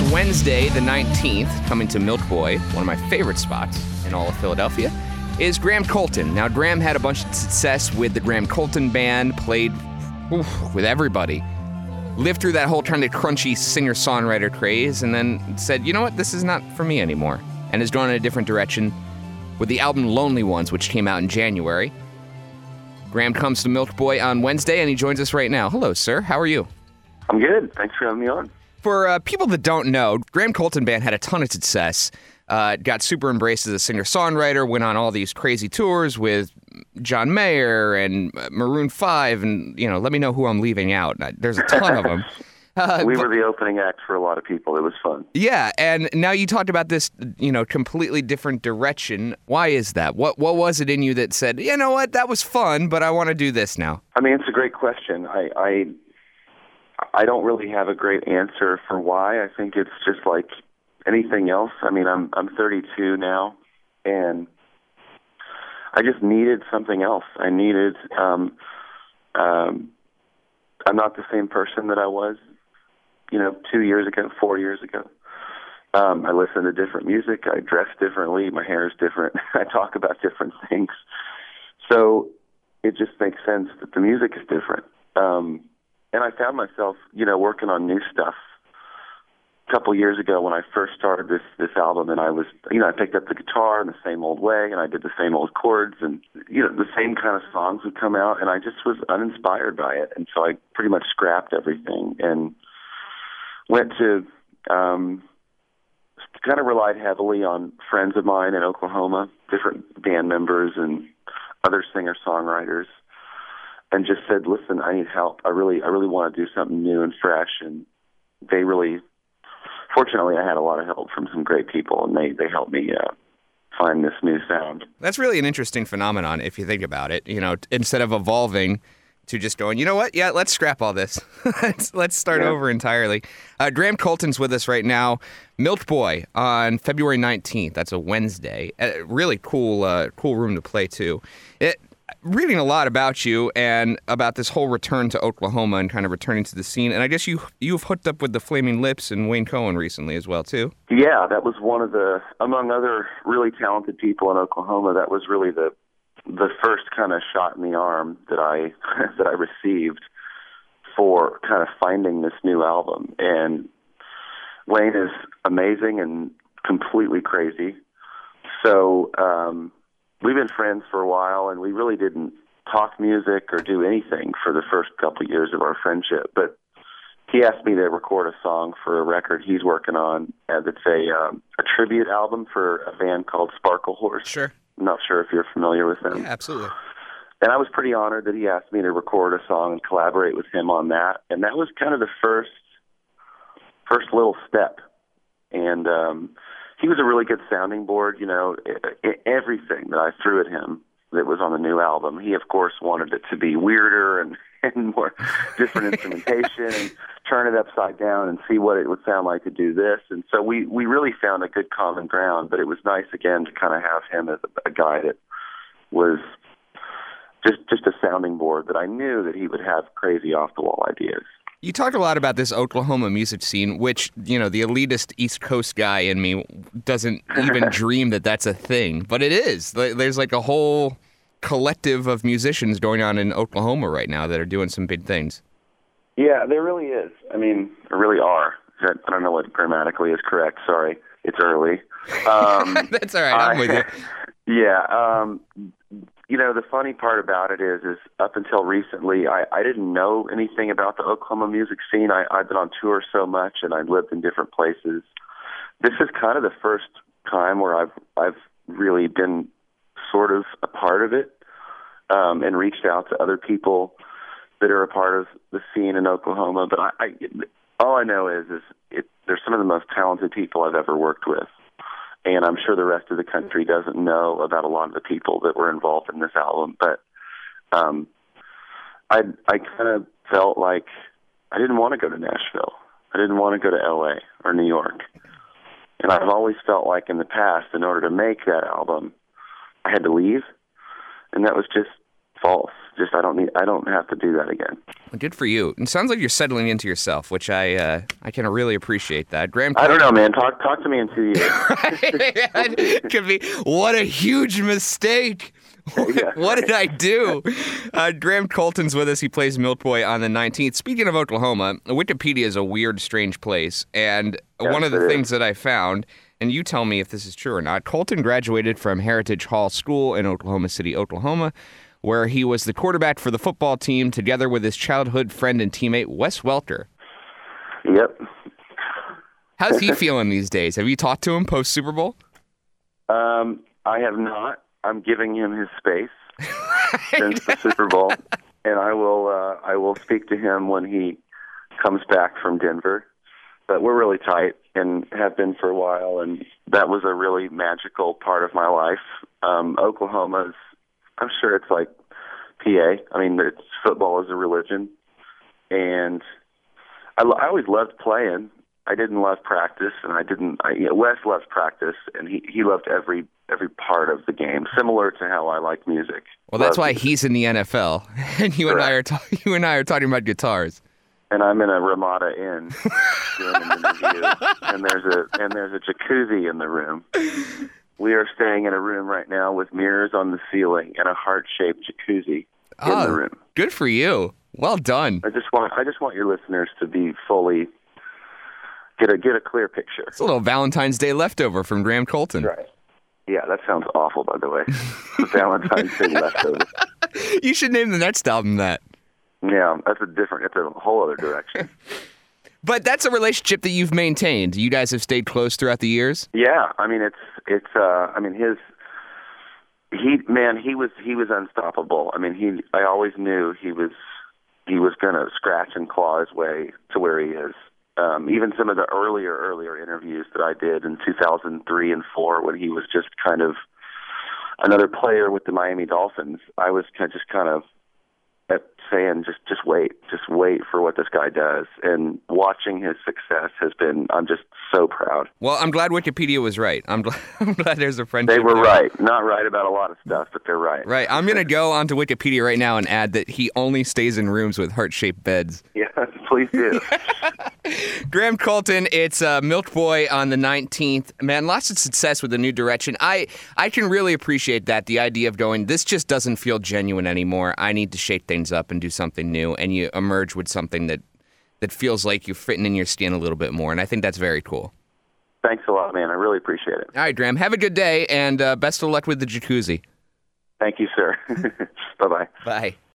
This Wednesday, the 19th, coming to Milk Boy, one of my favorite spots in all of Philadelphia, is Graham Colton. Now, Graham had a bunch of success with the Graham Colton Band, played with everybody, lived through that whole kind of crunchy singer-songwriter craze, and then said, you know what, this is not for me anymore, and has gone in a different direction with the album Lonely Ones, which came out in January. Graham comes to Milk Boy on Wednesday, and he joins us right now. Hello, sir. How are you? I'm good. Thanks for having me on. For people that don't know, Graham Colton Band had a ton of success. Got super embraced as a singer-songwriter, went on all these crazy tours with John Mayer and Maroon 5, and, you know, let me know who I'm leaving out. There's a ton of them. We were the opening act for a lot of people. It was fun. Yeah, and now you talked about this, you know, completely different direction. Why is that? What was it in you that said, you know what, that was fun, but I want to do this now? I mean, it's a great question. I don't really have a great answer for why. I think it's just like anything else. I mean, I'm 32 now, and I just needed something else. I needed. I'm not the same person that I was, 2 years ago, 4 years ago. I listen to different music. I dress differently. My hair is different. I talk about different things. So it just makes sense that the music is different. And I found myself, working on new stuff a couple years ago when I first started this album, and I was, I picked up the guitar in the same old way, and I did the same old chords, and, the same kind of songs would come out, and I just was uninspired by it. And so I pretty much scrapped everything and went to, kind of relied heavily on friends of mine in Oklahoma, different band members and other singer-songwriters, and just said, listen, I need help. I really want to do something new and fresh. And they really, fortunately, I had a lot of help from some great people, and they helped me find this new sound. That's really an interesting phenomenon if you think about it. Instead of evolving to just going, you know what? Yeah, let's scrap all this. let's start over entirely. Graham Colton's with us right now. Milk Boy on February 19th. That's a Wednesday. Really cool room to play too. Reading a lot about you and about this whole return to Oklahoma and kind of returning to the scene. And I guess you've hooked up with the Flaming Lips and Wayne Cohen recently as well, too. Yeah, that was one of among other really talented people in Oklahoma, that was really the first kind of shot in the arm that I received for kind of finding this new album. And Wayne is amazing and completely crazy. So, we've been friends for a while, and we really didn't talk music or do anything for the first couple of years of our friendship. But he asked me to record a song for a record he's working on. It's a tribute album for a band called Sparkle Horse. Sure. I'm not sure if you're familiar with them. Yeah, absolutely. And I was pretty honored that he asked me to record a song and collaborate with him on that. And that was kind of the first little step. And he was a really good sounding board, everything that I threw at him that was on the new album. He, of course, wanted it to be weirder and more different instrumentation, and turn it upside down and see what it would sound like to do this. And so we really found a good common ground, but it was nice, again, to kind of have him as a guy that was just a sounding board that I knew that he would have crazy off-the-wall ideas. You talk a lot about this Oklahoma music scene, which, the elitist East Coast guy in me doesn't even dream that that's a thing. But it is. There's like a whole collective of musicians going on in Oklahoma right now that are doing some big things. Yeah, there really is. I mean, there really are. I don't know what grammatically is correct. Sorry. It's early. That's all right. I'm with you. Yeah. The funny part about it is up until recently, I didn't know anything about the Oklahoma music scene. I've been on tour so much, and I've lived in different places. This is kind of the first time where I've really been sort of a part of it, and reached out to other people that are a part of the scene in Oklahoma. But all I know is they're some of the most talented people I've ever worked with. And I'm sure the rest of the country doesn't know about a lot of the people that were involved in this album. But I kind of felt like I didn't want to go to Nashville. I didn't want to go to L.A. or New York. And I've always felt like in the past, in order to make that album, I had to leave. And that was just false. Just I don't have to do that again. Good for you. It sounds like you're settling into yourself, which I can really appreciate that. Graham, I don't know, man. Talk to me in 2 years. It could be. What a huge mistake. What did I do? Graham Colton's with us. He plays Miltboy on the 19th. Speaking of Oklahoma, Wikipedia is a weird, strange place. And one of the things that I found, and you tell me if this is true or not, Colton graduated from Heritage Hall School in Oklahoma City, Oklahoma, where he was the quarterback for the football team together with his childhood friend and teammate, Wes Welker. Yep. How's he feeling these days? Have you talked to him post-Super Bowl? I have not. I'm giving him his space since the Super Bowl, and I will speak to him when he comes back from Denver. But we're really tight and have been for a while, and that was a really magical part of my life. Oklahoma's, I'm sure it's like PA. I mean, football is a religion, and I always loved playing. I didn't love practice, and Wes loves practice, and he loved every part of the game, similar to how I like music. Well, that's why he's in the NFL, and you and I are talking about guitars. And I'm in a Ramada Inn doing an interview, and there's a jacuzzi in the room. We are staying in a room right now with mirrors on the ceiling and a heart-shaped jacuzzi in the room. Good for you. Well done. I just want your listeners to be fully get a clear picture. It's a little Valentine's Day leftover from Graham Colton. Right. Yeah, that sounds awful, by the way. Valentine's Day leftover. You should name the next album that. Yeah, it's a whole other direction. But that's a relationship that you've maintained. You guys have stayed close throughout the years? Yeah, I mean he was unstoppable. I mean I always knew he was going to scratch and claw his way to where he is. Even some of the earlier interviews that I did in 2003 and 4 when he was just kind of another player with the Miami Dolphins, I was kind of saying, just wait for what this guy does. And watching his success I'm just so proud. Well, I'm glad Wikipedia was right. I'm glad there's a friendship. They were there. right. Not right about a lot of stuff, but they're right. Right. I'm going to go onto Wikipedia right now and add that he only stays in rooms with heart-shaped beds. Yeah, please do. Graham Colton, it's Miltboy on the 19th. Man, lots of success with the new direction. I can really appreciate that, the idea of going, this just doesn't feel genuine anymore. I need to shake things up and do something new, and you emerge with something that feels like you're fitting in your skin a little bit more, and I think that's very cool. Thanks a lot, man. I really appreciate it. All right, Graham, have a good day, and best of luck with the jacuzzi. Thank you, sir. Bye-bye. Bye.